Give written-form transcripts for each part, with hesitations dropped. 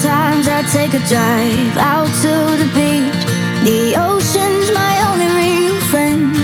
Sometimes I take a drive out to the beach. The ocean's my only real friend.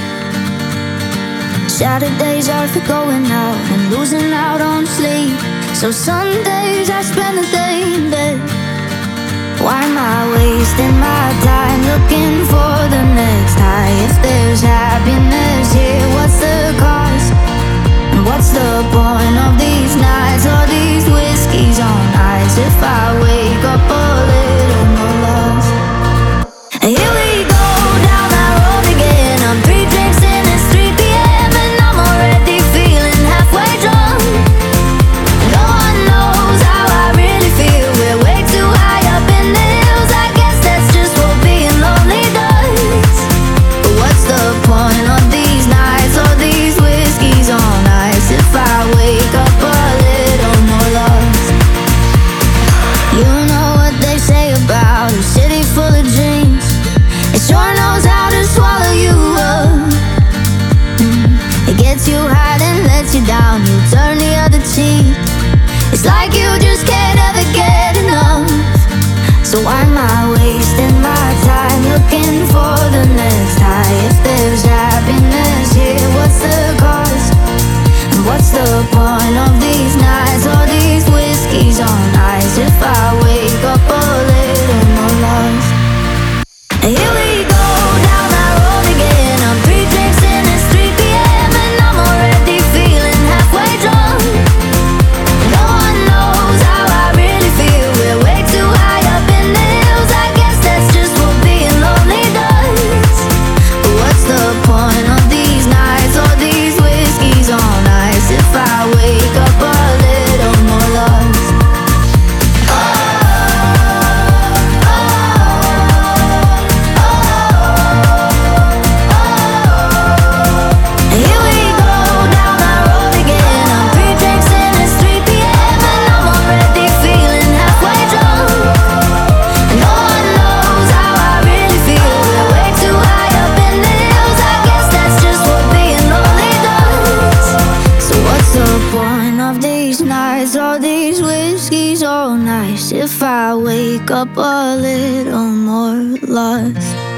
Saturdays are for going out and losing out on sleep. So Sundays I spend the day in bed. Why am I wasting my time looking for the next high? If there's happiness here, what's the cost? And what's the point of these nights or these whiskeys on ice? If I wake up a little more lost. Here we go down that road again. I'm 3 drinks in, it's 3 p.m. and I'm already feeling halfway drunk. No one knows how I really feel. We're way too high up in the hills. I guess that's just what being lonely does. But what's the point of these nights or these whiskeys on ice? If I wake up a little more lost. You know what they say about a city full of dreams. It sure knows how to swallow you up. It gets you high and lets you down. You turn the other cheek. It's like you just can't ever get enough. So why am I wasting my time looking for the next high? If there's happiness here, what's the cost? And what's the point of these nights or these whiskeys on ice? If I wake up a little more lost. Here we go down that road again. I'm 3 drinks in, it's 3 p.m. and I'm already feeling halfway drunk. No one knows how I really feel. We're way too high up in the hills. I guess that's just what being lonely does. But what's the point of these nights or these whiskeys on ice? If I wake up a little more lost. Here we go down that road again. I'm 3 drinks in, it's 3 p.m. and I'm already feeling halfway drunk. No one knows how I really feel. We're way too high up in the hills. I guess that's just what being lonely does. So what's the point of these nights or these whiskeys all nice? If I wake up a little more lost.